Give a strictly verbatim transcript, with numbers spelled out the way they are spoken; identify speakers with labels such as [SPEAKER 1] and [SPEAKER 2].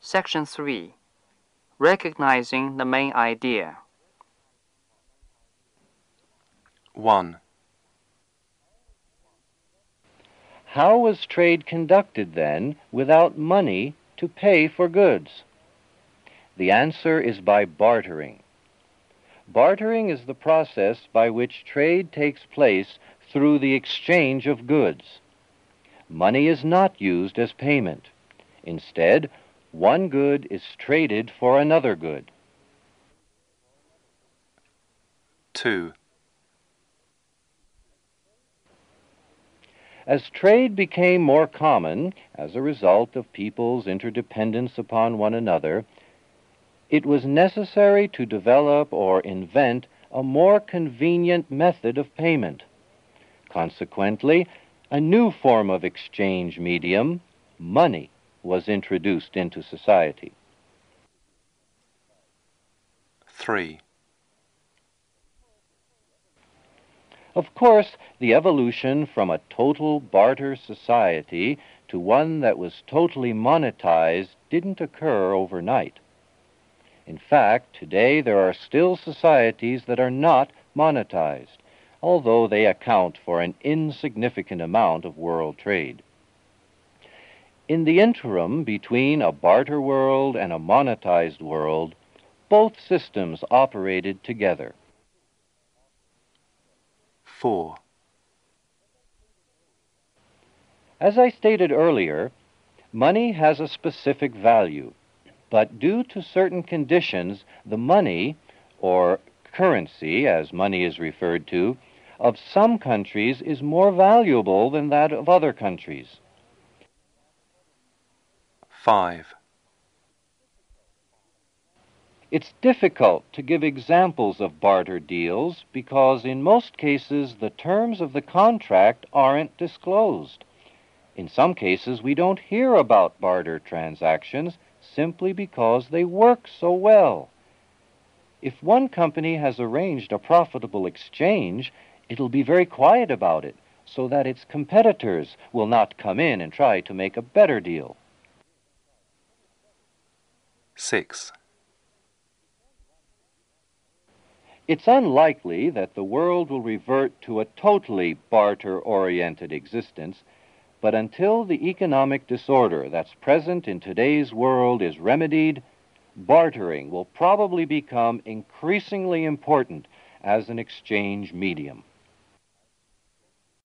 [SPEAKER 1] Section three. Recognizing the main idea.
[SPEAKER 2] one.
[SPEAKER 3] How was trade conducted then without money to pay for goods? The answer is by bartering. Bartering is the process by which trade takes place through the exchange of goods. Money is not used as payment. Instead, one good is traded for another good.
[SPEAKER 2] two.
[SPEAKER 3] As trade became more common as a result of people's interdependence upon one another, it was necessary to develop or invent a more convenient method of payment. Consequently, a new form of exchange medium, money, was introduced into society.
[SPEAKER 2] three.
[SPEAKER 3] Of course, the evolution from a total barter society to one that was totally monetized didn't occur overnight. In fact, today there are still societies that are not monetized, although they account for an insignificant amount of world trade. In the interim between a barter world and a monetized world, both systems operated together.
[SPEAKER 2] four.
[SPEAKER 3] As I stated earlier, money has a specific value, but due to certain conditions, the money, or currency as money is referred to, of some countries is more valuable than that of other countries.
[SPEAKER 2] five.
[SPEAKER 3] It's difficult to give examples of barter deals because in most cases the terms of the contract aren't disclosed. In some cases we don't hear about barter transactions simply because they work so well. If one company has arranged a profitable exchange, it'll be very quiet about it so that its competitors will not come in and try to make a better deal.
[SPEAKER 2] six.
[SPEAKER 3] It's unlikely that the world will revert to a totally barter-oriented existence, but until the economic disorder that's present in today's world is remedied, bartering will probably become increasingly important as an exchange medium.